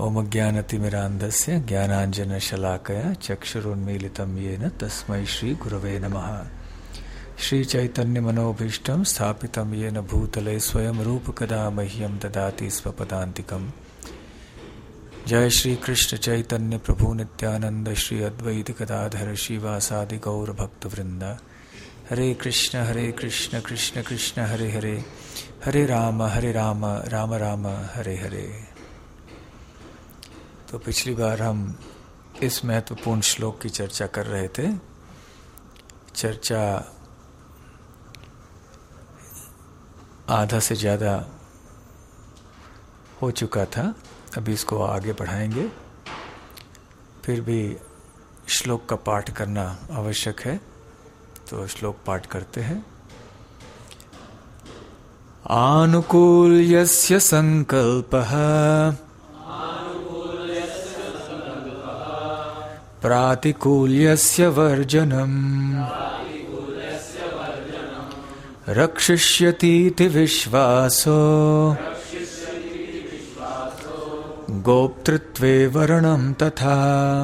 ओम अज्ञानतिमिरान्धस्य ज्ञानाञ्जनशलाकया चक्षुरुन्मीलितं येन तस्मै श्रीगुरवे नमः। श्रीचैतन्यमनोभीष्टं स्थापितं येन भूतले स्वयं रूपकदा मह्यं ददाति स्वपदान्तिकम्। जय श्री कृष्ण चैतन्य प्रभु नित्यानंद श्री अद्वैत गदाधर श्रीवासादि गौर भक्तवृंद। हरे कृष्ण कृष्ण कृष्ण हरे हरे, हरे राम राम राम हरे हरे। तो पिछली बार हम इस महत्वपूर्ण श्लोक की चर्चा कर रहे थे। चर्चा आधा से ज़्यादा हो चुका था, अभी इसको आगे बढ़ाएंगे। फिर भी श्लोक का पाठ करना आवश्यक है, तो श्लोक पाठ करते हैं। आनुकूल्यस्य संकल्पः प्रातिकूल्यस्य वर्जनम् रक्षिष्यतीति विश्वासो गोप्तृत्वे वर्णं तथा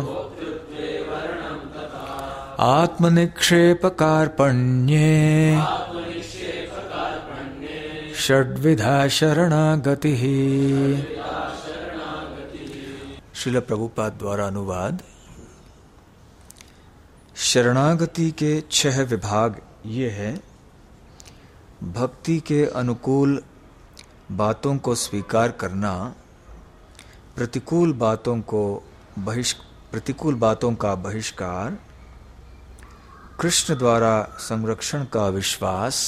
आत्मनिक्षेपकार्पण्ये षड्विधा शरणागतिः। श्रील प्रभुपाद द्वारा अनुवाद। शरणागति के 6 विभाग ये हैं। भक्ति के अनुकूल बातों को स्वीकार करना, प्रतिकूल बातों का बहिष्कार, कृष्ण द्वारा संरक्षण का विश्वास,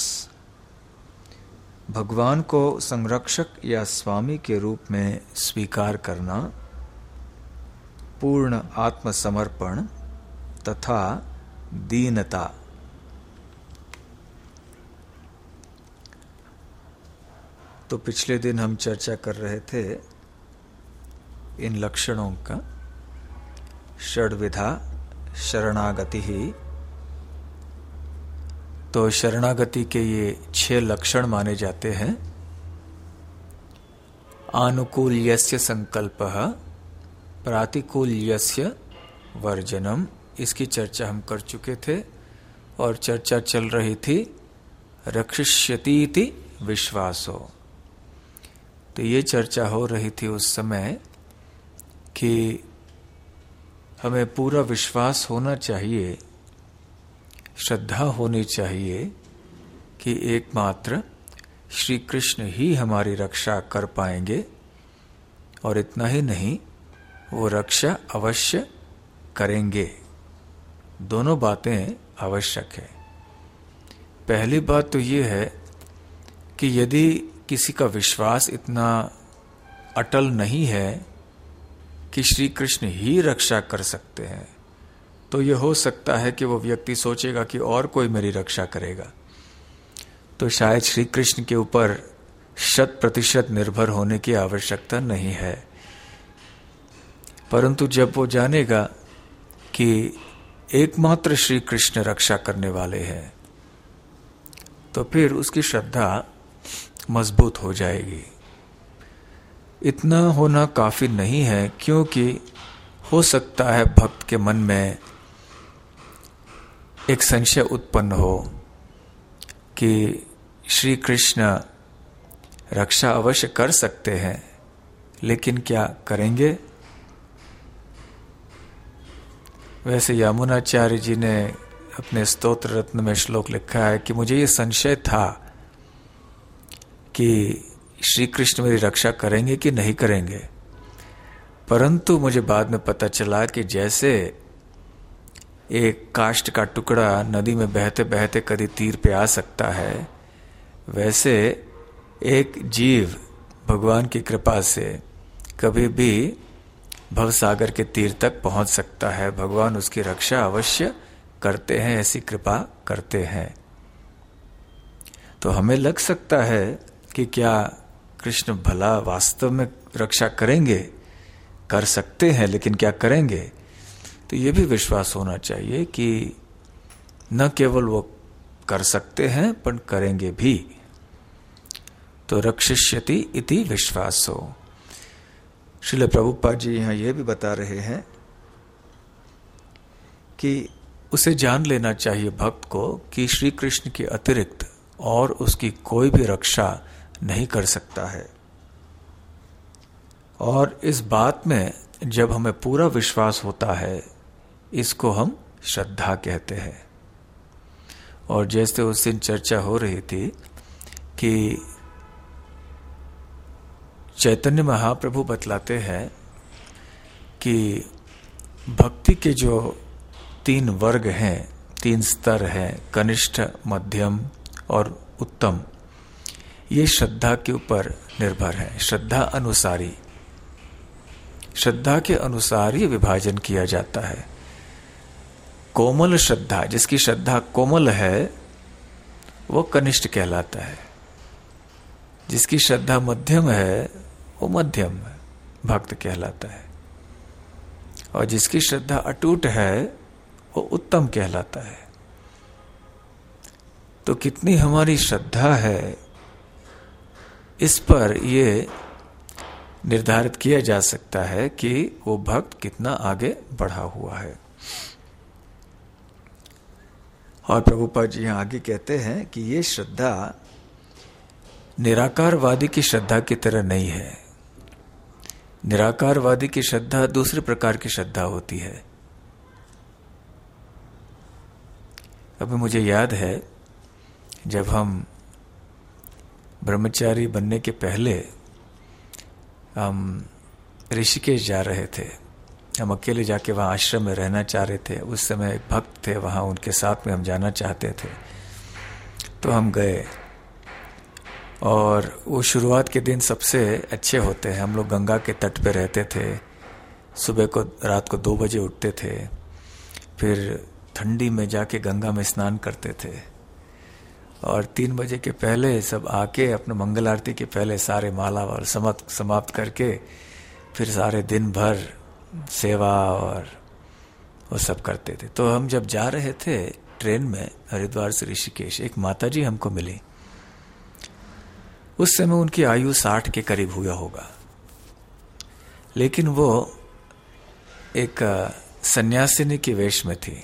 भगवान को संरक्षक या स्वामी के रूप में स्वीकार करना, पूर्ण आत्मसमर्पण तथा दीनता। तो पिछले दिन हम चर्चा कर रहे थे इन लक्षणों का। षड्विधा शरणागति ही, तो शरणागति के ये 6 लक्षण माने जाते हैं। आनुकूल्यस्य संकल्पः प्रातिकूल्यस्य वर्जनम, इसकी चर्चा हम कर चुके थे। और चर्चा चल रही थी रक्षिष्यतीति विश्वासो। तो ये चर्चा हो रही थी उस समय कि हमें पूरा विश्वास होना चाहिए, श्रद्धा होनी चाहिए कि एकमात्र श्री कृष्ण ही हमारी रक्षा कर पाएंगे। और इतना ही नहीं, वो रक्षा अवश्य करेंगे। दोनों बातें आवश्यक है। पहली बात तो ये है कि यदि किसी का विश्वास इतना अटल नहीं है कि श्री कृष्ण ही रक्षा कर सकते हैं, तो यह हो सकता है कि वो व्यक्ति सोचेगा कि और कोई मेरी रक्षा करेगा। तो शायद श्री कृष्ण के ऊपर 100% निर्भर होने की आवश्यकता नहीं है। परंतु जब वो जानेगा कि एकमात्र श्री कृष्ण रक्षा करने वाले हैं, तो फिर उसकी श्रद्धा मजबूत हो जाएगी। इतना होना काफी नहीं है, क्योंकि हो सकता है भक्त के मन में एक संशय उत्पन्न हो कि श्री कृष्ण रक्षा अवश्य कर सकते हैं, लेकिन क्या करेंगे? वैसे यमुनाचार्य जी ने अपने स्तोत्र रत्न में श्लोक लिखा है कि मुझे ये संशय था कि श्री कृष्ण मेरी रक्षा करेंगे कि नहीं करेंगे, परंतु मुझे बाद में पता चला कि जैसे एक काष्ठ का टुकड़ा नदी में बहते बहते कभी तीर पे आ सकता है, वैसे एक जीव भगवान की कृपा से कभी भी भवसागर के तीर तक पहुंच सकता है। भगवान उसकी रक्षा अवश्य करते हैं, ऐसी कृपा करते हैं। तो हमें लग सकता है कि क्या कृष्ण भला वास्तव में रक्षा करेंगे? कर सकते हैं, लेकिन क्या करेंगे? तो ये भी विश्वास होना चाहिए कि न केवल वो कर सकते हैं, पर करेंगे भी। तो रक्षिष्यति इति विश्वासो। श्रील प्रभुपाद जी यहाँ ये भी बता रहे हैं कि उसे जान लेना चाहिए भक्त को कि श्री कृष्ण के अतिरिक्त और उसकी कोई भी रक्षा नहीं कर सकता है। और इस बात में जब हमें पूरा विश्वास होता है, इसको हम श्रद्धा कहते हैं। और जैसे उस दिन चर्चा हो रही थी कि चैतन्य महाप्रभु बतलाते हैं कि भक्ति के जो 3 वर्ग हैं, 3 स्तर हैं, कनिष्ठ, मध्यम और उत्तम, ये श्रद्धा के ऊपर निर्भर है। श्रद्धा अनुसारी, श्रद्धा के अनुसार ही विभाजन किया जाता है। कोमल श्रद्धा, जिसकी श्रद्धा कोमल है वो कनिष्ठ कहलाता है। जिसकी श्रद्धा मध्यम है वो मध्यम भक्त कहलाता है। और जिसकी श्रद्धा अटूट है वो उत्तम कहलाता है। तो कितनी हमारी श्रद्धा है, इस पर ये निर्धारित किया जा सकता है कि वो भक्त कितना आगे बढ़ा हुआ है। और प्रभुपाद जी यहाँ आगे कहते हैं कि ये श्रद्धा निराकारवादी की श्रद्धा की तरह नहीं है। निराकारवादी की श्रद्धा दूसरे प्रकार की श्रद्धा होती है। अभी मुझे याद है, जब हम ब्रह्मचारी बनने के पहले हम ऋषिकेश जा रहे थे। हम अकेले जाके वहाँ आश्रम में रहना चाह रहे थे। उस समय एक भक्त थे वहाँ, उनके साथ में हम जाना चाहते थे। तो हम गए और वो शुरुआत के दिन सबसे अच्छे होते हैं। हम लोग गंगा के तट पे रहते थे। सुबह को, रात को 2 बजे उठते थे, फिर ठंडी में जाके गंगा में स्नान करते थे। और 3 बजे के पहले सब आके अपने मंगल आरती के पहले सारे माला और समाप्त करके फिर सारे दिन भर सेवा और वो सब करते थे। तो हम जब जा रहे थे ट्रेन में हरिद्वार से ऋषिकेश, एक माताजी हमको मिली। उस समय उनकी आयु 60 के करीब हुआ होगा, लेकिन वो एक सन्यासिनी की वेश में थी।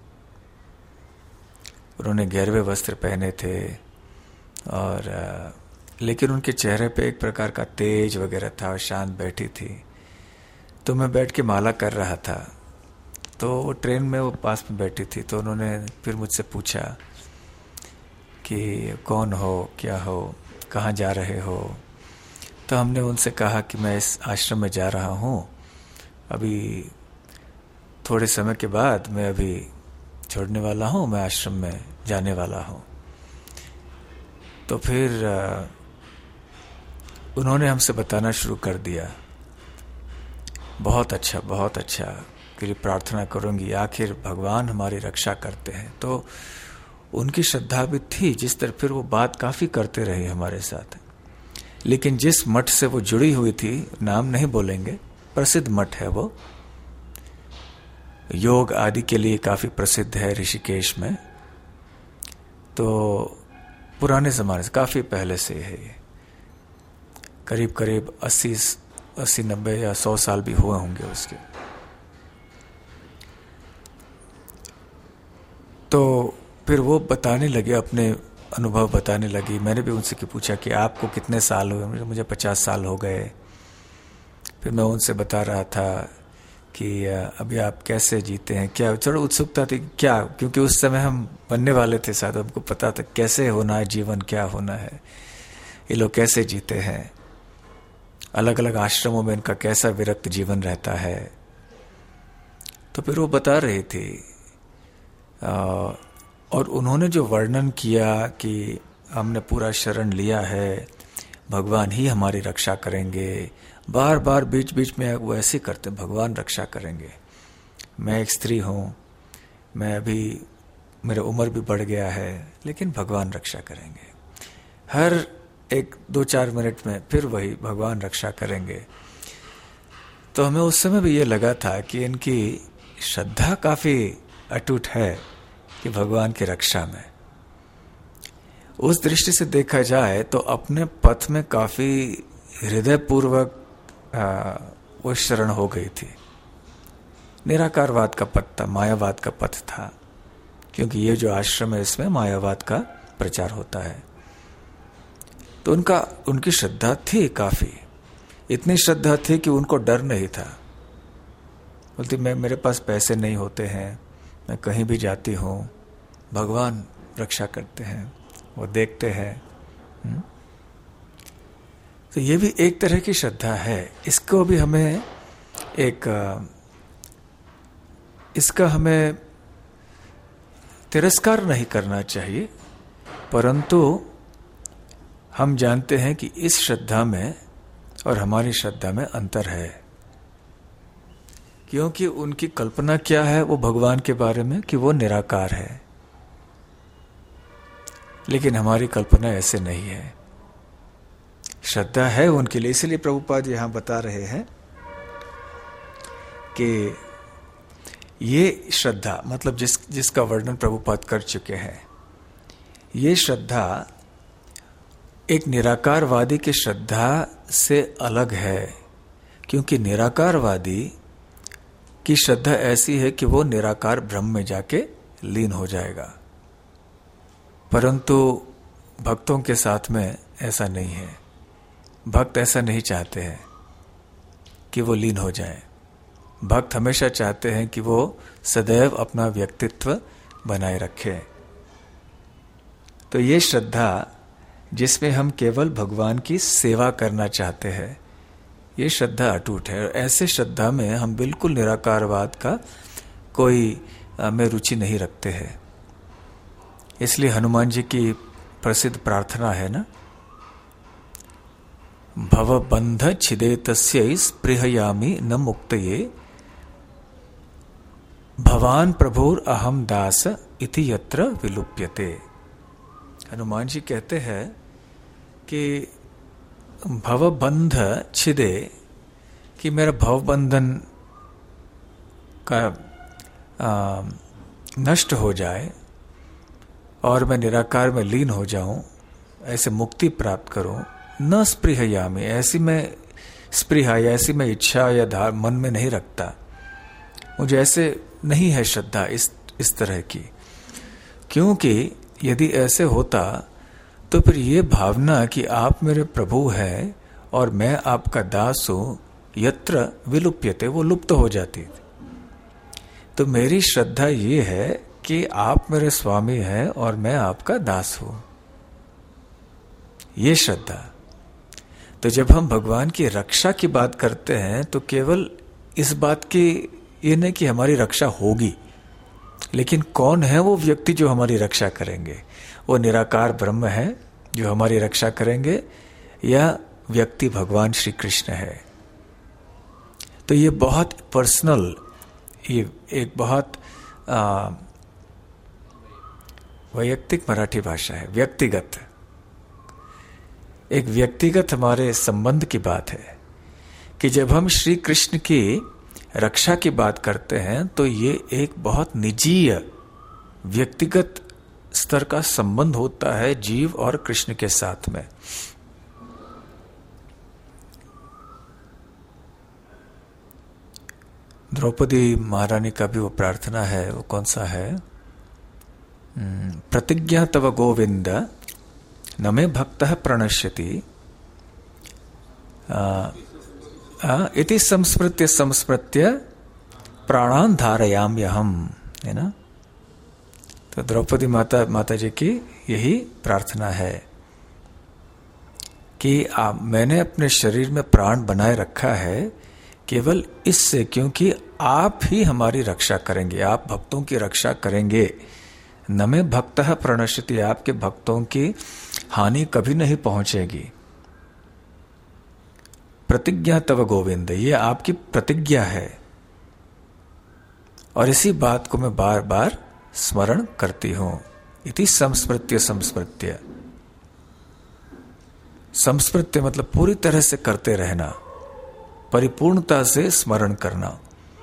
उन्होंने गहरे वस्त्र पहने थे और लेकिन उनके चेहरे पे एक प्रकार का तेज वगैरह था और शांत बैठी थी। तो मैं बैठ के माला कर रहा था, तो वो ट्रेन में वो पास में बैठी थी। तो उन्होंने फिर मुझसे पूछा कि कौन हो, क्या हो, कहाँ जा रहे हो। तो हमने उनसे कहा कि मैं इस आश्रम में जा रहा हूँ, अभी थोड़े समय के बाद मैं अभी छोड़ने वाला हूँ, मैं आश्रम में जाने वाला हूँ। तो फिर उन्होंने हमसे बताना शुरू कर दिया, बहुत अच्छा, बहुत अच्छा, के लिए प्रार्थना करूंगी, आखिर भगवान हमारी रक्षा करते हैं। तो उनकी श्रद्धा भी थी जिस तरह, फिर वो बात काफी करते रहे हमारे साथ। लेकिन जिस मठ से वो जुड़ी हुई थी, नाम नहीं बोलेंगे, प्रसिद्ध मठ है वो, योग आदि के लिए काफी प्रसिद्ध है ऋषिकेश में। तो पुराने जमाने से, काफी पहले से है ये, करीब करीब 80, 90 या 100 साल भी हुए होंगे उसके। तो फिर वो बताने लगे, अपने अनुभव बताने लगी। मैंने भी उनसे पूछा कि आपको कितने साल हुए। मुझे 50 साल हो गए। फिर मैं उनसे बता रहा था कि अभी आप कैसे जीते हैं, क्या, थोड़ा उत्सुकता थी क्या, क्योंकि उस समय हम बनने वाले थे शायद, हमको पता था कैसे होना है जीवन, क्या होना है, ये लोग कैसे जीते हैं, अलग अलग आश्रमों में इनका कैसा विरक्त जीवन रहता है। तो फिर वो बता रही थी और उन्होंने जो वर्णन किया कि हमने पूरा शरण लिया है, भगवान ही हमारी रक्षा करेंगे, बार बार बीच बीच में वो ऐसे करते, भगवान रक्षा करेंगे। मैं एक स्त्री हूँ, मैं अभी, मेरा उम्र भी बढ़ गया है, लेकिन भगवान रक्षा करेंगे। हर 1-2-4 मिनट में फिर वही, भगवान रक्षा करेंगे। तो हमें उस समय भी ये लगा था कि इनकी श्रद्धा काफी अटूट है कि भगवान की रक्षा में। उस दृष्टि से देखा जाए तो अपने पथ में काफी हृदयपूर्वक वो शरण हो गई थी। निराकारवाद का पथ था, मायावाद का पथ था, क्योंकि ये जो आश्रम है इसमें मायावाद का प्रचार होता है। तो उनकी श्रद्धा थी काफी, इतनी श्रद्धा थी कि उनको डर नहीं था। बोलती मेरे पास पैसे नहीं होते हैं, मैं कहीं भी जाती हूँ, भगवान रक्षा करते हैं, वो देखते हैं। तो ये भी एक तरह की श्रद्धा है। इसको भी हमें इसका हमें तिरस्कार नहीं करना चाहिए, परंतु हम जानते हैं कि इस श्रद्धा में और हमारी श्रद्धा में अंतर है। क्योंकि उनकी कल्पना क्या है वो भगवान के बारे में कि वो निराकार है, लेकिन हमारी कल्पना ऐसे नहीं है। श्रद्धा है उनके लिए, इसलिए प्रभुपाद यहां बता रहे हैं कि ये श्रद्धा मतलब जिसका वर्णन प्रभुपाद कर चुके हैं, ये श्रद्धा एक निराकारवादी की श्रद्धा से अलग है। क्योंकि निराकारवादी की श्रद्धा ऐसी है कि वो निराकार ब्रह्म में जाके लीन हो जाएगा, परंतु भक्तों के साथ में ऐसा नहीं है। भक्त ऐसा नहीं चाहते हैं कि वो लीन हो जाए। भक्त हमेशा चाहते हैं कि वो सदैव अपना व्यक्तित्व बनाए रखें। तो ये श्रद्धा जिसमें हम केवल भगवान की सेवा करना चाहते हैं, ये श्रद्धा अटूट है। और ऐसे श्रद्धा में हम बिल्कुल निराकारवाद का कोई में रुचि नहीं रखते हैं। इसलिए हनुमान जी की प्रसिद्ध प्रार्थना है ना, भवबंध छिदेतस्यै स्पृहयामि न मुक्तये भवान प्रभुर अहम दास इति यत्र विलुप्यते। हनुमान जी कहते हैं कि भवबंध छिदे, कि मेरा भवबंधन का नष्ट हो जाए और मैं निराकार में लीन हो जाऊं, ऐसे मुक्ति प्राप्त करूं। न स्पृहयामि, ऐसी मैं स्पृहा या ऐसी मैं इच्छा या मन में नहीं रखता। मुझे ऐसे नहीं है श्रद्धा इस तरह की। क्योंकि यदि ऐसे होता तो फिर ये भावना कि आप मेरे प्रभु हैं और मैं आपका दास हूं, यत्र विलुप्यते, वो लुप्त हो जाती। तो मेरी श्रद्धा ये है कि आप मेरे स्वामी हैं और मैं आपका दास हूं, ये श्रद्धा। तो जब हम भगवान की रक्षा की बात करते हैं तो केवल इस बात की ये नहीं कि हमारी रक्षा होगी, लेकिन कौन है वो व्यक्ति जो हमारी रक्षा करेंगे? वो निराकार ब्रह्म है जो हमारी रक्षा करेंगे, या व्यक्ति भगवान श्री कृष्ण है? तो ये बहुत पर्सनल, ये एक बहुत वैयक्तिक मराठी भाषा है, व्यक्तिगत, एक व्यक्तिगत हमारे संबंध की बात है कि जब हम श्री कृष्ण की रक्षा की बात करते हैं तो ये एक बहुत निजीय व्यक्तिगत स्तर का संबंध होता है जीव और कृष्ण के साथ में। द्रौपदी महारानी का भी वो प्रार्थना है, वो कौन सा है? प्रतिज्ञा तव गोविंद न मे भक्तः प्रणश्यति इति संस्मृत्य प्राणान धारयाम्यहम्, है ना? तो द्रौपदी माता जी की यही प्रार्थना है कि मैंने अपने शरीर में प्राण बनाए रखा है केवल इससे, क्योंकि आप ही हमारी रक्षा करेंगे, आप भक्तों की रक्षा करेंगे। न मे भक्तः प्रणश्यति, आपके भक्तों की हानि कभी नहीं पहुंचेगी। प्रतिज्ञा तव गोविंद, ये आपकी प्रतिज्ञा है। और इसी बात को मैं बार बार स्मरण करती हूं। इति संस्मृत्य संस्मृत्य मतलब पूरी तरह से करते रहना, परिपूर्णता से स्मरण करना।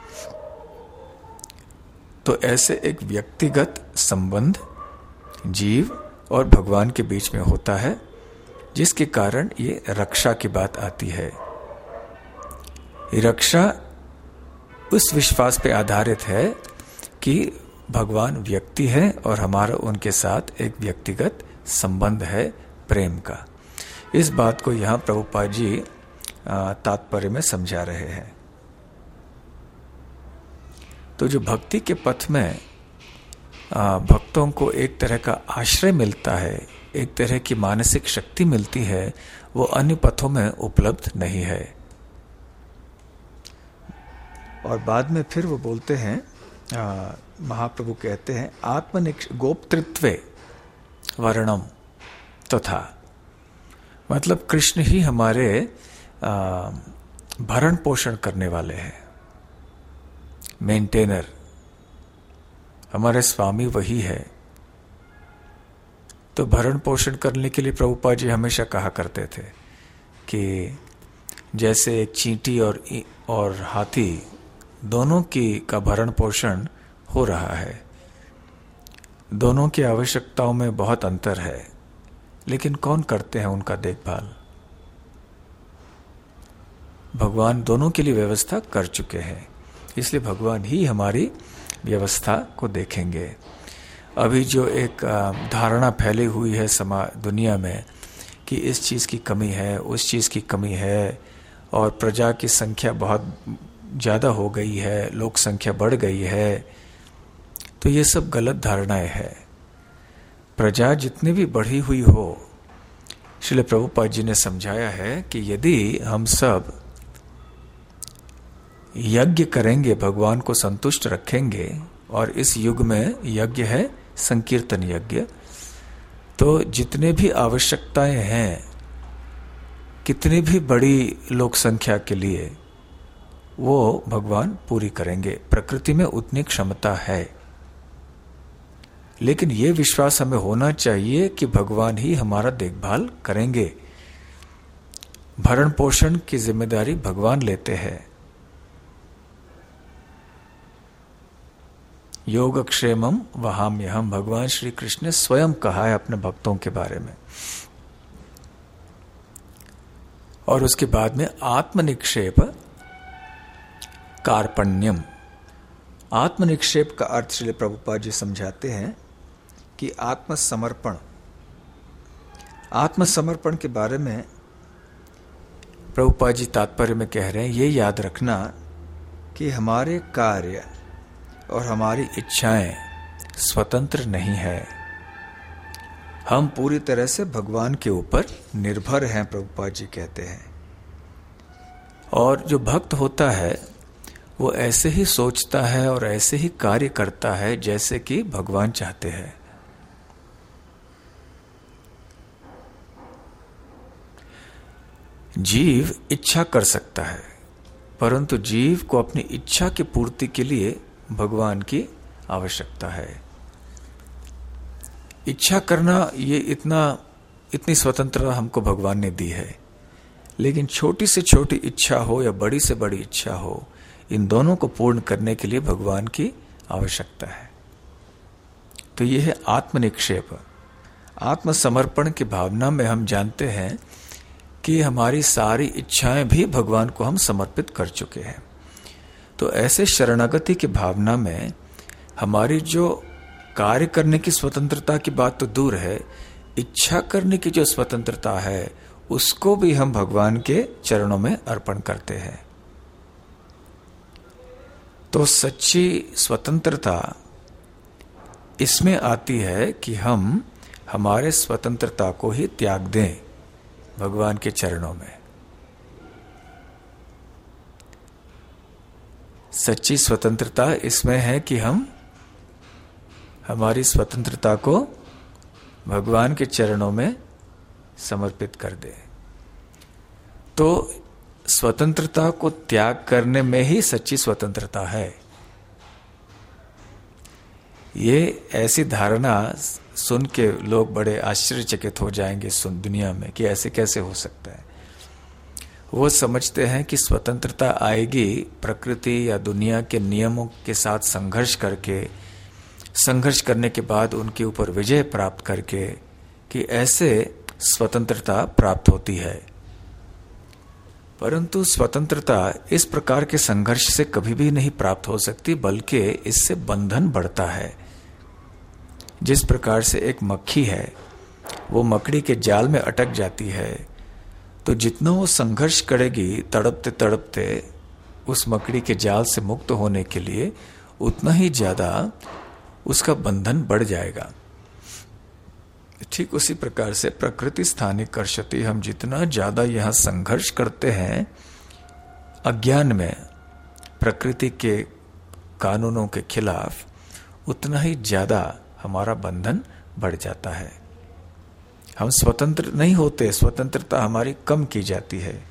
तो ऐसे एक व्यक्तिगत संबंध जीव और भगवान के बीच में होता है, जिसके कारण ये रक्षा की बात आती है। रक्षा उस विश्वास पे आधारित है कि भगवान व्यक्ति है और हमारा उनके साथ एक व्यक्तिगत संबंध है प्रेम का। इस बात को यहाँ प्रभुपाद जी तात्पर्य में समझा रहे हैं। तो जो भक्ति के पथ में भक्तों को एक तरह का आश्रय मिलता है, एक तरह की मानसिक शक्ति मिलती है, वो अन्य पथों में उपलब्ध नहीं है। और बाद में फिर वो बोलते हैं, महाप्रभु कहते हैं, गोप्तृत्वे वर्णम तथा, मतलब कृष्ण ही हमारे भरण पोषण करने वाले हैं, मेंटेनर, हमारे स्वामी वही है। तो भरण पोषण करने के लिए प्रभुपाद जी हमेशा कहा करते थे कि जैसे एक चींटी और हाथी दोनों का भरण पोषण हो रहा है, दोनों की आवश्यकताओं में बहुत अंतर है, लेकिन कौन करते हैं उनका देखभाल? भगवान दोनों के लिए व्यवस्था कर चुके हैं, इसलिए भगवान ही हमारी व्यवस्था को देखेंगे। अभी जो एक धारणा फैली हुई है दुनिया में कि इस चीज़ की कमी है, उस चीज़ की कमी है, और प्रजा की संख्या बहुत ज़्यादा हो गई है, लोक संख्या बढ़ गई है, तो ये सब गलत धारणाएं हैं। प्रजा जितनी भी बढ़ी हुई हो, श्रील प्रभुपाद जी ने समझाया है कि यदि हम सब यज्ञ करेंगे, भगवान को संतुष्ट रखेंगे, और इस युग में यज्ञ है संकीर्तन यज्ञ, तो जितने भी आवश्यकताएं हैं, कितनी भी बड़ी लोक संख्या के लिए, वो भगवान पूरी करेंगे। प्रकृति में उतनी क्षमता है, लेकिन ये विश्वास हमें होना चाहिए कि भगवान ही हमारा देखभाल करेंगे। भरण पोषण की जिम्मेदारी भगवान लेते हैं। योगक्षेमम वहाम्यहम, भगवान श्री कृष्ण ने स्वयं कहा है अपने भक्तों के बारे में। और उसके बाद में आत्मनिक्षेप कार्पण्यम। आत्मनिक्षेप का अर्थ श्रील प्रभुपाद जी समझाते हैं कि आत्मसमर्पण। आत्मसमर्पण के बारे में प्रभुपाद जी तात्पर्य में कह रहे हैं, ये याद रखना कि हमारे कार्य और हमारी इच्छाएं स्वतंत्र नहीं है, हम पूरी तरह से भगवान के ऊपर निर्भर हैं, प्रभुपाद जी कहते हैं। और जो भक्त होता है वो ऐसे ही सोचता है और ऐसे ही कार्य करता है जैसे कि भगवान चाहते हैं। जीव इच्छा कर सकता है, परंतु जीव को अपनी इच्छा की पूर्ति के लिए भगवान की आवश्यकता है। इच्छा करना, ये इतनी स्वतंत्रता हमको भगवान ने दी है, लेकिन छोटी से छोटी इच्छा हो या बड़ी से बड़ी इच्छा हो, इन दोनों को पूर्ण करने के लिए भगवान की आवश्यकता है। तो यह है आत्मनिक्षेप। आत्मसमर्पण की भावना में हम जानते हैं कि हमारी सारी इच्छाएं भी भगवान को हम समर्पित कर चुके हैं। तो ऐसे शरणागति की भावना में हमारी जो कार्य करने की स्वतंत्रता की बात तो दूर है, इच्छा करने की जो स्वतंत्रता है उसको भी हम भगवान के चरणों में अर्पण करते हैं। तो सच्ची स्वतंत्रता इसमें आती है कि हम हमारे स्वतंत्रता को ही त्याग दें भगवान के चरणों में। सच्ची स्वतंत्रता इसमें है कि हम हमारी स्वतंत्रता को भगवान के चरणों में समर्पित कर दें। तो स्वतंत्रता को त्याग करने में ही सच्ची स्वतंत्रता है। ये ऐसी धारणा सुन के लोग बड़े आश्चर्यचकित हो जाएंगे दुनिया में कि ऐसे कैसे हो सकता है। वो समझते हैं कि स्वतंत्रता आएगी प्रकृति या दुनिया के नियमों के साथ संघर्ष करने के बाद उनके ऊपर विजय प्राप्त करके, कि ऐसे स्वतंत्रता प्राप्त होती है। परंतु स्वतंत्रता इस प्रकार के संघर्ष से कभी भी नहीं प्राप्त हो सकती, बल्कि इससे बंधन बढ़ता है। जिस प्रकार से एक मक्खी है, वो मकड़ी के जाल में अटक जाती है, तो जितना वो संघर्ष करेगी तड़पते तड़पते उस मकड़ी के जाल से मुक्त होने के लिए, उतना ही ज्यादा उसका बंधन बढ़ जाएगा। ठीक उसी प्रकार से प्रकृति स्थानी कर्षति, हम जितना ज्यादा यहां संघर्ष करते हैं अज्ञान में प्रकृति के कानूनों के खिलाफ, उतना ही ज्यादा हमारा बंधन बढ़ जाता है। हम स्वतंत्र नहीं होते, स्वतंत्रता हमारी कम की जाती है।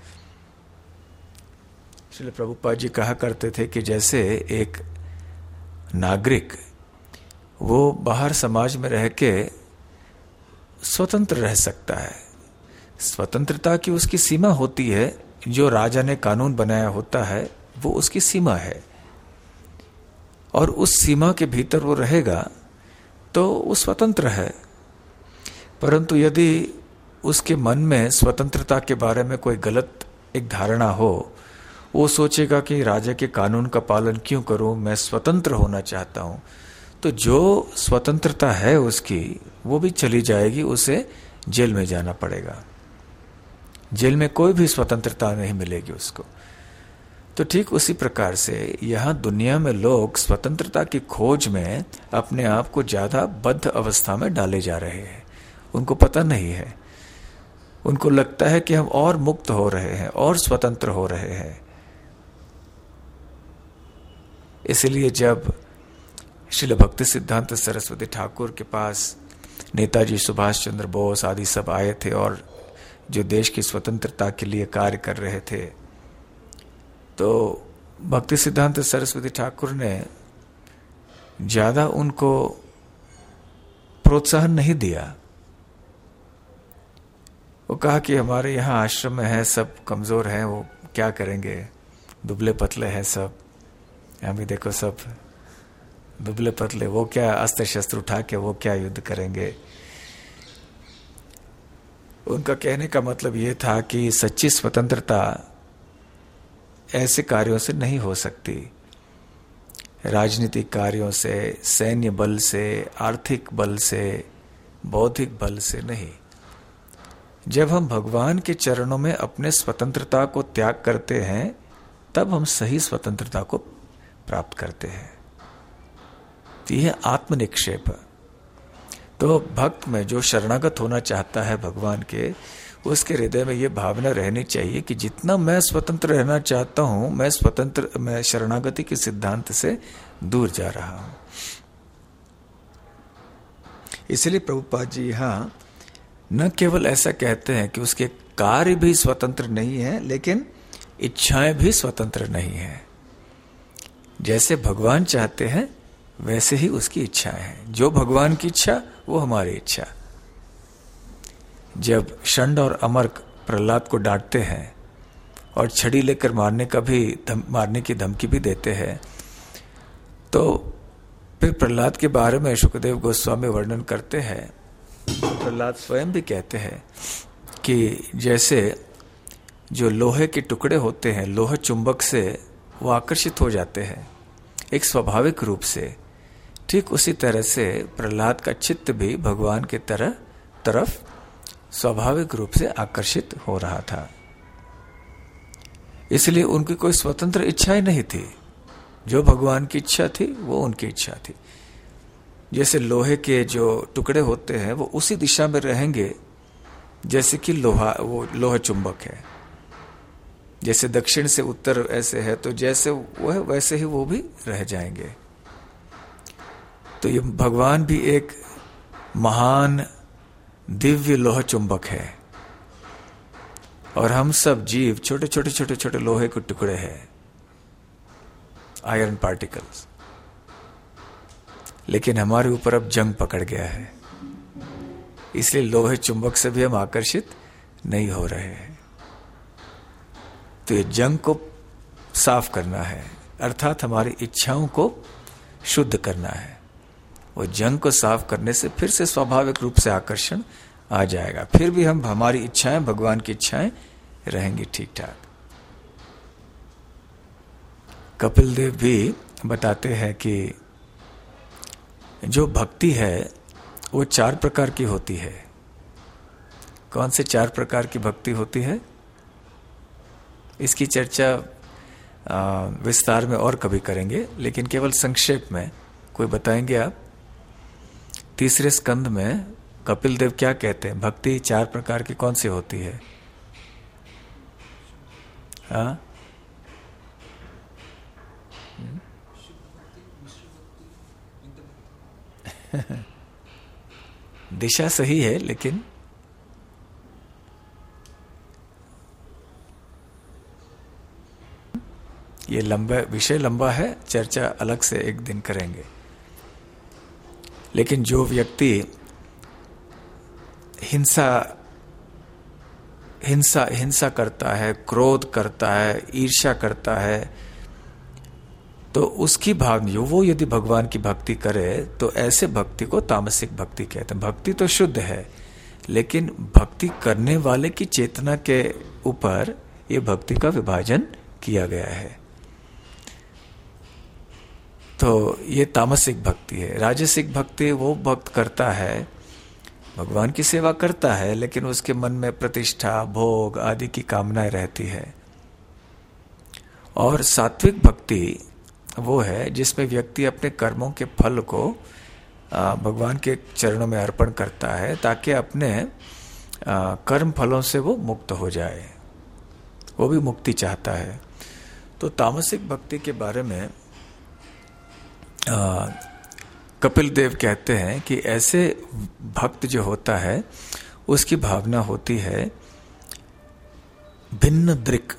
श्रील प्रभुपाद जी कहा करते थे कि जैसे एक नागरिक वो बाहर समाज में रह के स्वतंत्र रह सकता है, स्वतंत्रता की उसकी सीमा होती है, जो राजा ने कानून बनाया होता है वो उसकी सीमा है, और उस सीमा के भीतर वो रहेगा तो वो स्वतंत्र है। परंतु यदि उसके मन में स्वतंत्रता के बारे में कोई गलत एक धारणा हो, वो सोचेगा कि राजा के कानून का पालन क्यों करूं, मैं स्वतंत्र होना चाहता हूं, तो जो स्वतंत्रता है उसकी वो भी चली जाएगी, उसे जेल में जाना पड़ेगा। जेल में कोई भी स्वतंत्रता नहीं मिलेगी उसको। तो ठीक उसी प्रकार से यहां दुनिया में लोग स्वतंत्रता की खोज में अपने आप को ज्यादा बद्ध अवस्था में डाले जा रहे हैं। उनको पता नहीं है, उनको लगता है कि हम और मुक्त हो रहे हैं और स्वतंत्र हो रहे हैं। इसलिए जब श्रील भक्ति सिद्धांत सरस्वती ठाकुर के पास नेताजी सुभाष चंद्र बोस आदि सब आए थे और जो देश की स्वतंत्रता के लिए कार्य कर रहे थे, तो भक्ति सिद्धांत सरस्वती ठाकुर ने ज्यादा उनको प्रोत्साहन नहीं दिया। वो कहा कि हमारे यहाँ आश्रम में है, सब कमजोर हैं, वो क्या करेंगे, दुबले पतले हैं सब, हम भी देखो सब दुबले पतले, वो क्या अस्त्र शस्त्र उठा के वो क्या युद्ध करेंगे। उनका कहने का मतलब ये था कि सच्ची स्वतंत्रता ऐसे कार्यों से नहीं हो सकती, राजनीतिक कार्यों से, सैन्य बल से, आर्थिक बल से, बौद्धिक बल से नहीं। जब हम भगवान के चरणों में अपने स्वतंत्रता को त्याग करते हैं, तब हम सही स्वतंत्रता को प्राप्त करते हैं। यह आत्मनिक्षेप। तो भक्त में जो शरणागत होना चाहता है भगवान के, उसके हृदय में यह भावना रहनी चाहिए कि जितना मैं स्वतंत्र रहना चाहता हूं, मैं शरणागति के सिद्धांत से दूर जा रहा हूं। इसलिए प्रभुपाद जी यहां न केवल ऐसा कहते हैं कि उसके कार्य भी स्वतंत्र नहीं है, लेकिन इच्छाएं भी स्वतंत्र नहीं है। जैसे भगवान चाहते हैं वैसे ही उसकी इच्छाएं हैं। जो भगवान की इच्छा वो हमारी इच्छा। जब षंड और अमर्क प्रहलाद को डांटते हैं और छड़ी लेकर मारने की धमकी भी देते हैं, तो फिर प्रहलाद के बारे में शुकदेव गोस्वामी वर्णन करते हैं। प्रहलाद स्वयं भी कहते हैं कि जैसे जो लोहे के टुकड़े होते हैं, लोह चुंबक से वो आकर्षित हो जाते हैं एक स्वाभाविक रूप से, ठीक उसी तरह से प्रहलाद का चित्त भी भगवान के तरफ स्वाभाविक रूप से आकर्षित हो रहा था। इसलिए उनकी कोई स्वतंत्र इच्छा ही नहीं थी। जो भगवान की इच्छा थी वो उनकी इच्छा थी। जैसे लोहे के जो टुकड़े होते हैं वो उसी दिशा में रहेंगे जैसे कि लोहा चुंबक है। जैसे दक्षिण से उत्तर ऐसे है, तो जैसे वो है वैसे ही वो भी रह जाएंगे। तो ये भगवान भी एक महान दिव्य लोह चुंबक है और हम सब जीव छोटे छोटे लोहे के टुकड़े हैं, आयरन पार्टिकल्स। लेकिन हमारे ऊपर अब जंग पकड़ गया है, इसलिए लोहे चुंबक से भी हम आकर्षित नहीं हो रहे हैं। तो ये जंग को साफ करना है, अर्थात हमारी इच्छाओं को शुद्ध करना है। वो जंग को साफ करने से फिर से स्वाभाविक रूप से आकर्षण आ जाएगा। फिर भी हमारी इच्छाएं भगवान की इच्छाएं रहेंगी ठीक ठाक। कपिल देव भी बताते हैं कि जो भक्ति है वो 4 प्रकार की होती है। कौन से 4 प्रकार की भक्ति होती है? इसकी चर्चा विस्तार में और कभी करेंगे, लेकिन केवल संक्षेप में कोई बताएंगे आप? 3 स्कंद में कपिल देव क्या कहते हैं? भक्ति 4 प्रकार की कौन सी होती है? हाँ, दिशा सही है, लेकिन ये लंबा विषय लंबा है, चर्चा अलग से एक दिन करेंगे। लेकिन जो व्यक्ति हिंसा करता है, क्रोध करता है, ईर्ष्या करता है, तो उसकी भावना वो यदि भगवान की भक्ति करे तो ऐसे भक्ति को तामसिक भक्ति कहते हैं। भक्ति तो शुद्ध है, लेकिन भक्ति करने वाले की चेतना के ऊपर ये भक्ति का विभाजन किया गया है। तो ये तामसिक भक्ति है। राजसिक भक्ति वो भक्त करता है, भगवान की सेवा करता है, लेकिन उसके मन में प्रतिष्ठा, भोग आदि की कामनाएं रहती है। और सात्विक भक्ति वो है जिसमें व्यक्ति अपने कर्मों के फल को भगवान के चरणों में अर्पण करता है, ताकि अपने कर्म फलों से वो मुक्त हो जाए। वो भी मुक्ति चाहता है। तो तामसिक भक्ति के बारे में कपिल देव कहते हैं कि ऐसे भक्त जो होता है उसकी भावना होती है भिन्न दृक्।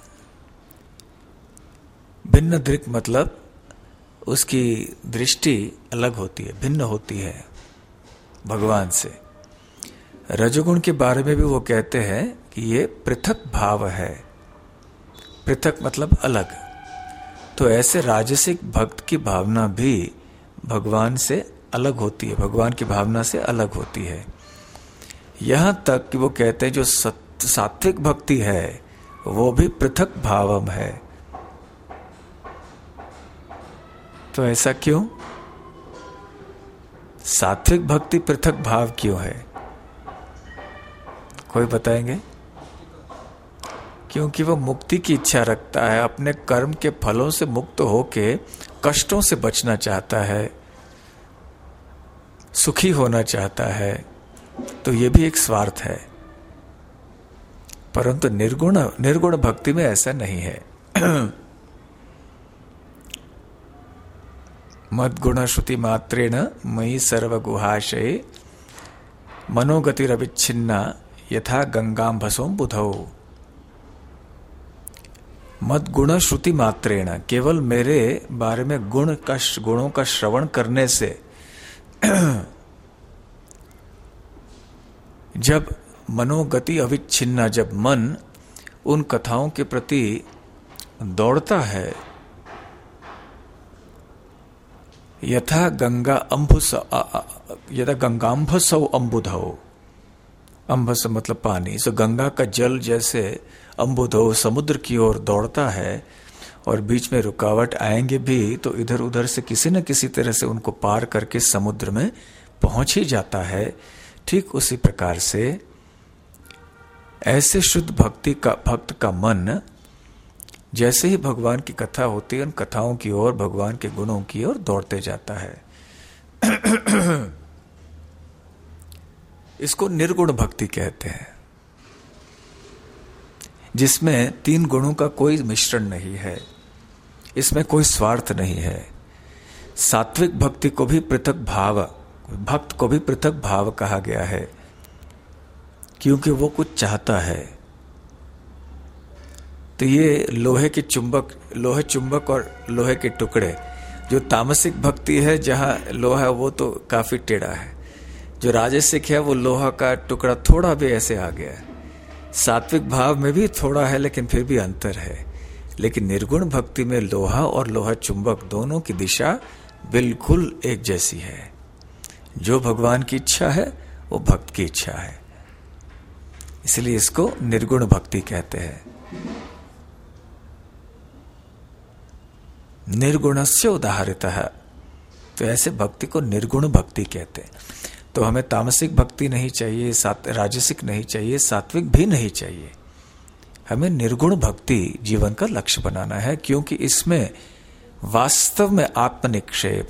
भिन्न दृक् मतलब उसकी दृष्टि अलग होती है, भिन्न होती है भगवान से। रजोगुण के बारे में भी वो कहते हैं कि ये पृथक भाव है। पृथक मतलब अलग। तो ऐसे राजसिक भक्त की भावना भी भगवान से अलग होती है, भगवान की भावना से अलग होती है। यहां तक कि वो कहते हैं जो सात्विक भक्ति है वो भी पृथक भावम है। तो ऐसा क्यों? सात्विक भक्ति पृथक भाव क्यों है? कोई बताएंगे? क्योंकि वो मुक्ति की इच्छा रखता है, अपने कर्म के फलों से मुक्त होके कष्टों से बचना चाहता है, सुखी होना चाहता है। तो ये भी एक स्वार्थ है। परंतु निर्गुण भक्ति में ऐसा नहीं है। मद्गुण श्रुति मात्रेण मयि सर्वगुहाशये मनोगतिरविच्छिन्ना यथा गंगांभसों बुधौ। मद गुण श्रुति मात्रेण, केवल मेरे बारे में गुणों का श्रवण करने से जब मनोगति अविच्छिन्ना, जब मन उन कथाओं के प्रति दौड़ता है, यथा गंगांभसौ अम्बुधौ। अम्भस मतलब पानी। सो गंगा का जल जैसे अम्बुधौ समुद्र की ओर दौड़ता है और बीच में रुकावट आएंगे भी तो इधर उधर से किसी न किसी तरह से उनको पार करके समुद्र में पहुंच ही जाता है। ठीक उसी प्रकार से ऐसे शुद्ध भक्त का मन जैसे ही भगवान की कथा होती है उन कथाओं की ओर, भगवान के गुणों की ओर दौड़ते जाता है। इसको निर्गुण भक्ति कहते हैं, जिसमें 3 गुणों का कोई मिश्रण नहीं है, इसमें कोई स्वार्थ नहीं है। सात्विक भक्ति को भी पृथक भाव, भक्त को भी पृथक भाव कहा गया है, क्योंकि वो कुछ चाहता है। तो ये लोहे चुंबक और लोहे के टुकड़े, जो तामसिक भक्ति है जहां लोहा वो तो काफी टेढ़ा है, जो राजसिक है वो लोहा का टुकड़ा थोड़ा भी ऐसे आ गया है। सात्विक भाव में भी थोड़ा है लेकिन फिर भी अंतर है। लेकिन निर्गुण भक्ति में लोहा और लोहा चुंबक दोनों की दिशा बिल्कुल एक जैसी है। जो भगवान की इच्छा है वो भक्त की इच्छा है, इसलिए इसको निर्गुण भक्ति कहते हैं। निर्गुणस्य उदाहरितः। तो ऐसे भक्ति को निर्गुण भक्ति कहते हैं। तो हमें तामसिक भक्ति नहीं चाहिए, राजसिक नहीं चाहिए, सात्विक भी नहीं चाहिए। हमें निर्गुण भक्ति जीवन का लक्ष्य बनाना है, क्योंकि इसमें वास्तव में आत्मनिक्षेप,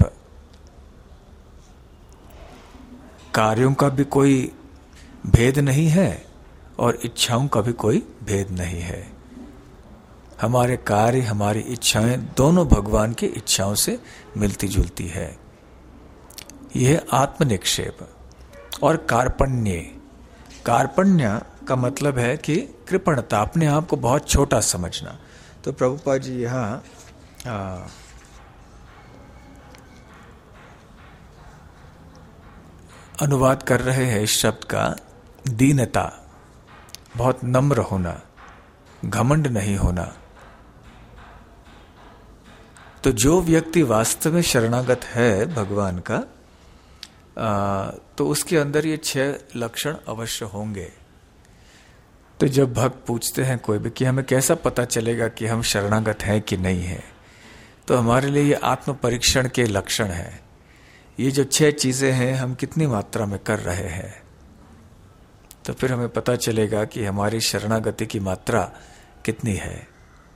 कार्यों का भी कोई भेद नहीं है और इच्छाओं का भी कोई भेद नहीं है। हमारे कार्य, हमारी इच्छाएं दोनों भगवान की इच्छाओं से मिलती जुलती है। यह आत्मनिक्षेप। और कार्पण्य, कार्पण्य का मतलब है कि कृपणता, अपने आप को बहुत छोटा समझना। तो प्रभुपाद जी यहाँ अनुवाद कर रहे हैं इस शब्द का, दीनता, बहुत नम्र होना, घमंड नहीं होना। तो जो व्यक्ति वास्तव में शरणागत है भगवान का, तो उसके अंदर ये 6 लक्षण अवश्य होंगे। तो जब भक्त पूछते हैं कोई भी कि हमें कैसा पता चलेगा कि हम शरणागत हैं कि नहीं है, तो हमारे लिए ये आत्म परीक्षण के लक्षण है। ये जो 6 चीजें हैं हम कितनी मात्रा में कर रहे हैं, तो फिर हमें पता चलेगा कि हमारी शरणागति की मात्रा कितनी है।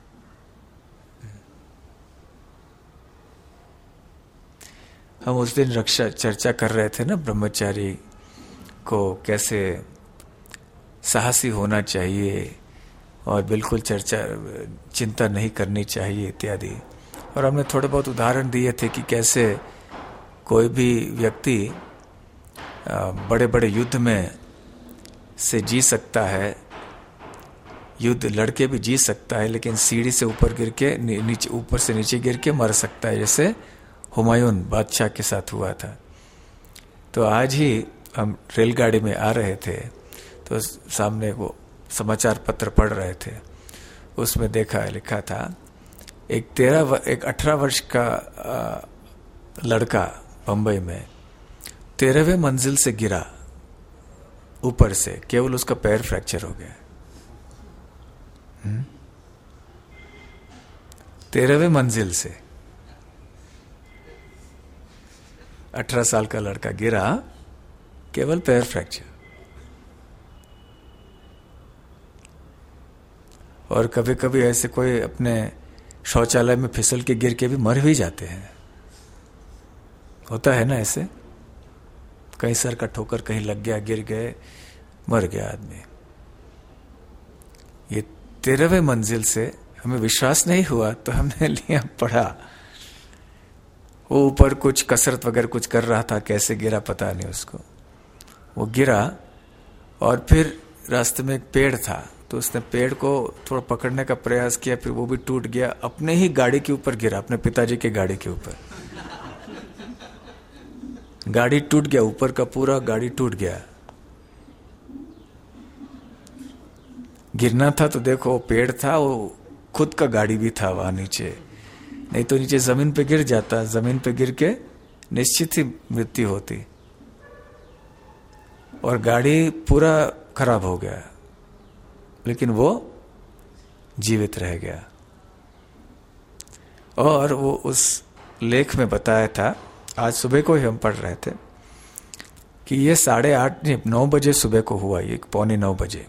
हम उस दिन चर्चा कर रहे थे ना, ब्रह्मचारी को कैसे साहसी होना चाहिए और बिल्कुल चिंता नहीं करनी चाहिए इत्यादि। और हमने थोड़े बहुत उदाहरण दिए थे कि कैसे कोई भी व्यक्ति बड़े बड़े युद्ध में से जी सकता है, युद्ध लड़के भी जी सकता है, लेकिन सीढ़ी से ऊपर गिर के ऊपर से नीचे गिर के मर सकता है, जैसे हुमायूं बादशाह के साथ हुआ था। तो आज ही हम रेलगाड़ी में आ रहे थे, तो सामने वो समाचार पत्र पढ़ रहे थे, उसमें देखा लिखा था एक 18 वर्ष का लड़का बंबई में 13वें मंजिल से गिरा ऊपर से, केवल उसका पैर फ्रैक्चर हो गया। 13वें मंजिल से 18 साल का लड़का गिरा, केवल पैर फ्रैक्चर। और कभी कभी ऐसे कोई अपने शौचालय में फिसल के गिर के भी मर भी जाते हैं, होता है ना ऐसे, कहीं सर का ठोकर कहीं लग गया, गिर गए, मर गया आदमी। ये 13वें मंजिल से हमें विश्वास नहीं हुआ तो हमने लिया पढ़ा, वो ऊपर कुछ कसरत वगैरह कुछ कर रहा था, कैसे गिरा पता नहीं उसको, वो गिरा और फिर रास्ते में एक पेड़ था, तो उसने पेड़ को थोड़ा पकड़ने का प्रयास किया, फिर वो भी टूट गया, अपने ही गाड़ी के ऊपर गिरा, अपने पिताजी के गाड़ी के ऊपर। गाड़ी टूट गया, ऊपर का पूरा गाड़ी टूट गया। गिरना था तो देखो पेड़ था, वो खुद का गाड़ी भी था वहां नीचे, नहीं तो नीचे जमीन पे गिर जाता, जमीन पे गिर के निश्चित ही मृत्यु होती, और गाड़ी पूरा खराब हो गया, लेकिन वो जीवित रह गया। और वो उस लेख में बताया था, आज सुबह को ही हम पढ़ रहे थे, कि ये 8:30 9 बजे सुबह को हुआ, ये 8:45 बजे।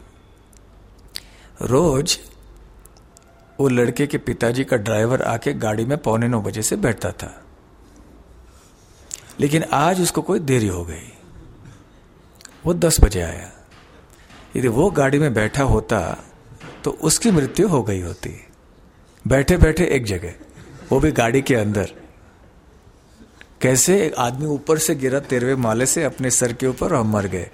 रोज वो लड़के के पिताजी का ड्राइवर आके गाड़ी में 8:45 बजे से बैठता था, लेकिन आज उसको कोई देरी हो गई, वो 10 बजे आया। यदि वो गाड़ी में बैठा होता तो उसकी मृत्यु हो गई होती, बैठे बैठे एक जगह, वो भी गाड़ी के अंदर। कैसे एक आदमी ऊपर से गिरा 13वें माले से अपने सर के ऊपर और मर गए।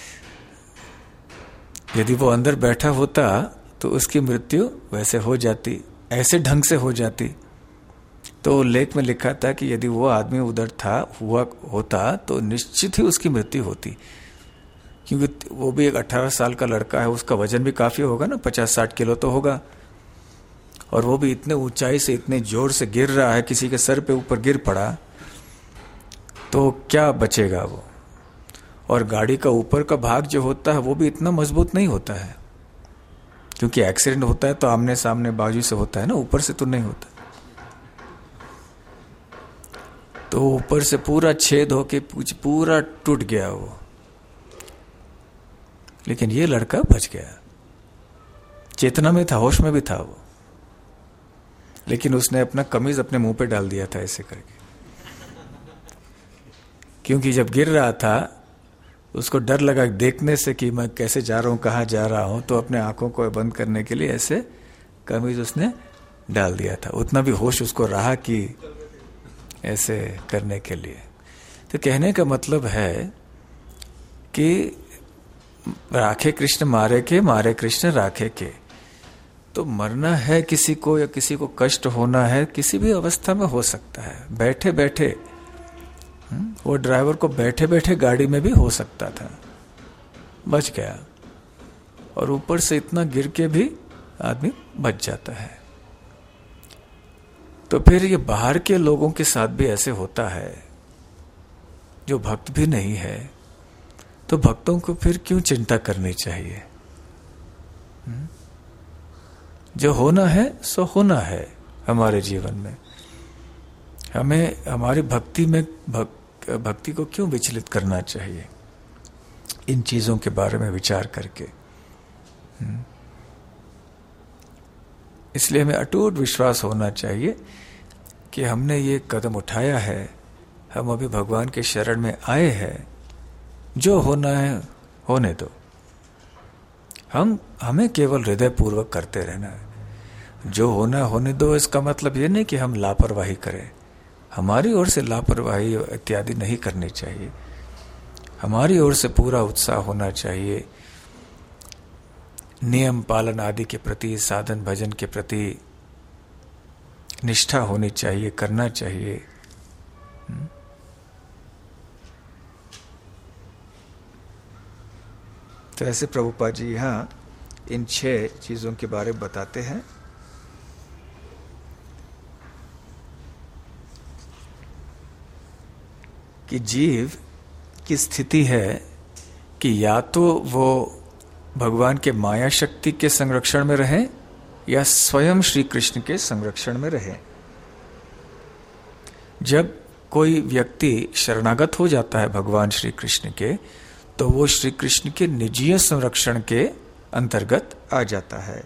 यदि वो अंदर बैठा होता तो उसकी मृत्यु वैसे हो जाती, ऐसे ढंग से हो जाती। तो लेख में लिखा था कि यदि वो आदमी उधर हुआ होता तो निश्चित ही उसकी मृत्यु होती, क्योंकि वो भी एक 18 साल का लड़का है, उसका वजन भी काफी होगा ना, 50-60 किलो तो होगा, और वो भी इतने ऊंचाई से इतने जोर से गिर रहा है, किसी के सर पे ऊपर गिर पड़ा तो क्या बचेगा वो। और गाड़ी का ऊपर का भाग जो होता है वो भी इतना मजबूत नहीं होता है, क्योंकि एक्सीडेंट होता है तो आमने सामने बाजू से होता है ना, ऊपर से तो नहीं होता। तो ऊपर से पूरा छेद होके पूरा टूट गया वो, लेकिन ये लड़का बच गया, चेतना में था, होश में भी था वो, लेकिन उसने अपना कमीज अपने मुंह पे डाल दिया था ऐसे करके, क्योंकि जब गिर रहा था उसको डर लगा देखने से कि मैं कैसे जा रहा हूं, कहां जा रहा हूं, तो अपने आंखों को बंद करने के लिए ऐसे कमीज उसने डाल दिया था। उतना भी होश उसको रहा कि ऐसे करने के लिए। तो कहने का मतलब है कि राखे कृष्ण मारे के, मारे कृष्ण राखे के। तो मरना है किसी को या किसी को कष्ट होना है, किसी भी अवस्था में हो सकता है। बैठे बैठे वो ड्राइवर को बैठे बैठे गाड़ी में भी हो सकता था, बच गया। और ऊपर से इतना गिर के भी आदमी बच जाता है। तो फिर ये बाहर के लोगों के साथ भी ऐसे होता है, जो भक्त भी नहीं है, तो भक्तों को फिर क्यों चिंता करनी चाहिए? जो होना है सो होना है हमारे जीवन में। हमें हमारी भक्ति में भक्ति को क्यों विचलित करना चाहिए इन चीजों के बारे में विचार करके? इसलिए हमें अटूट विश्वास होना चाहिए कि हमने ये कदम उठाया है, हम अभी भगवान के शरण में आए हैं, जो होना है होने दो। हमें केवल हृदय पूर्वक करते रहना है। जो होना होने दो, इसका मतलब ये नहीं कि हम लापरवाही करें। हमारी ओर से लापरवाही इत्यादि नहीं करनी चाहिए। हमारी ओर से पूरा उत्साह होना चाहिए, नियम पालन आदि के प्रति, साधन भजन के प्रति निष्ठा होनी चाहिए, करना चाहिए। तो ऐसे प्रभुपाद जी यहाँ इन 6 चीजों के बारे में बताते हैं। कि जीव की स्थिति है कि या तो वो भगवान के माया शक्ति के संरक्षण में रहे या स्वयं श्री कृष्ण के संरक्षण में रहे। जब कोई व्यक्ति शरणागत हो जाता है भगवान श्री कृष्ण के, तो वो श्री कृष्ण के निजीय संरक्षण के अंतर्गत आ जाता है।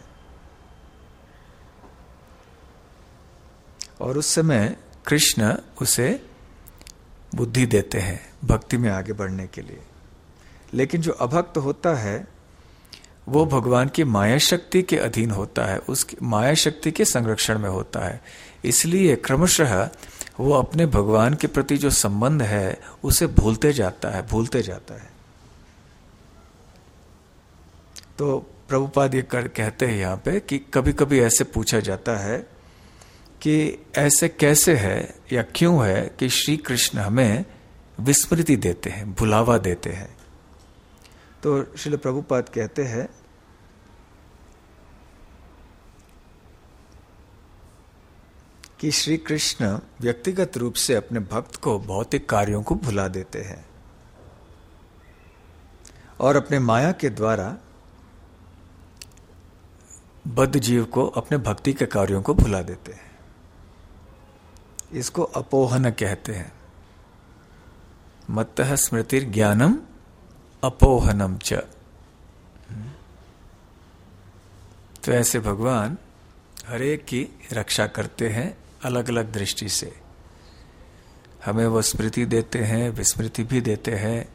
और उस समय कृष्ण उसे बुद्धि देते हैं भक्ति में आगे बढ़ने के लिए। लेकिन जो अभक्त होता है वो भगवान की माया शक्ति के अधीन होता है, उसकी माया शक्ति के संरक्षण में होता है। इसलिए क्रमशः वो अपने भगवान के प्रति जो संबंध है उसे भूलते जाता है। तो प्रभुपाद ये कहते हैं यहाँ पे कि कभी कभी ऐसे पूछा जाता है कि ऐसे कैसे है या क्यों है कि श्री कृष्ण हमें विस्मृति देते हैं, भुलावा देते हैं। तो श्रील प्रभुपाद कहते हैं कि श्री कृष्ण व्यक्तिगत रूप से अपने भक्त को भौतिक कार्यों को भुला देते हैं और अपने माया के द्वारा बद्ध जीव को अपने भक्ति के कार्यों को भुला देते हैं। इसको अपोहन कहते हैं। मत्तः स्मृतिर ज्ञानम अपोहनम च। तो ऐसे भगवान हरेक की रक्षा करते हैं अलग अलग दृष्टि से। हमें वो स्मृति देते हैं, विस्मृति भी देते हैं।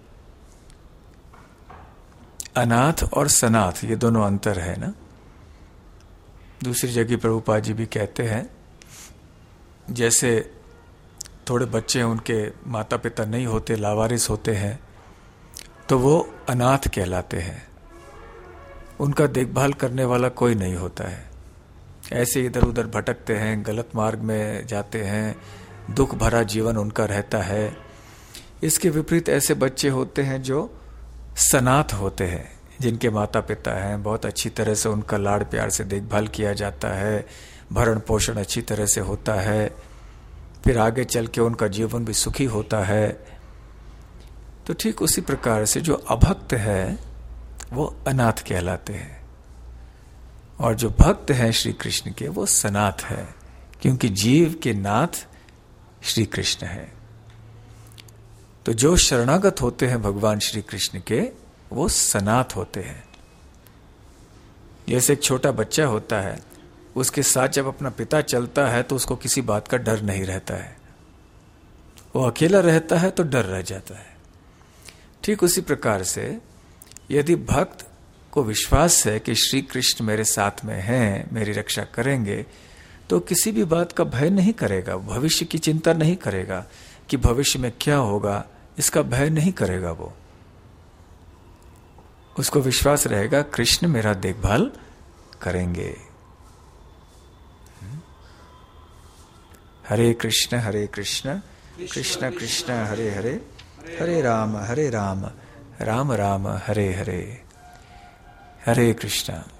अनाथ और सनाथ ये दोनों अंतर है ना। दूसरी जगह प्रभुपाद जी भी कहते हैं, जैसे थोड़े बच्चे उनके माता पिता नहीं होते, लावारिस होते हैं, तो वो अनाथ कहलाते हैं। उनका देखभाल करने वाला कोई नहीं होता है। ऐसे इधर उधर भटकते हैं, गलत मार्ग में जाते हैं, दुख भरा जीवन उनका रहता है। इसके विपरीत ऐसे बच्चे होते हैं जो सनाथ होते हैं, जिनके माता पिता हैं, बहुत अच्छी तरह से उनका लाड़ प्यार से देखभाल किया जाता है, भरण पोषण अच्छी तरह से होता है, फिर आगे चल के उनका जीवन भी सुखी होता है। तो ठीक उसी प्रकार से जो अभक्त है वो अनाथ कहलाते हैं, और जो भक्त हैं श्री कृष्ण के वो सनाथ है, क्योंकि जीव के नाथ श्री कृष्ण है। तो जो शरणागत होते हैं भगवान श्री कृष्ण के, वो सनाथ होते हैं। जैसे एक छोटा बच्चा होता है, उसके साथ जब अपना पिता चलता है तो उसको किसी बात का डर नहीं रहता है, वो अकेला रहता है तो डर रह जाता है। ठीक उसी प्रकार से यदि भक्त को विश्वास है कि श्री कृष्ण मेरे साथ में हैं, मेरी रक्षा करेंगे, तो किसी भी बात का भय नहीं करेगा, भविष्य की चिंता नहीं करेगा कि भविष्य में क्या होगा, इसका भय नहीं करेगा। वो उसको विश्वास रहेगा कृष्ण मेरा देखभाल करेंगे। हरे कृष्ण कृष्ण कृष्ण हरे हरे, हरे राम राम राम हरे हरे। हरे कृष्ण।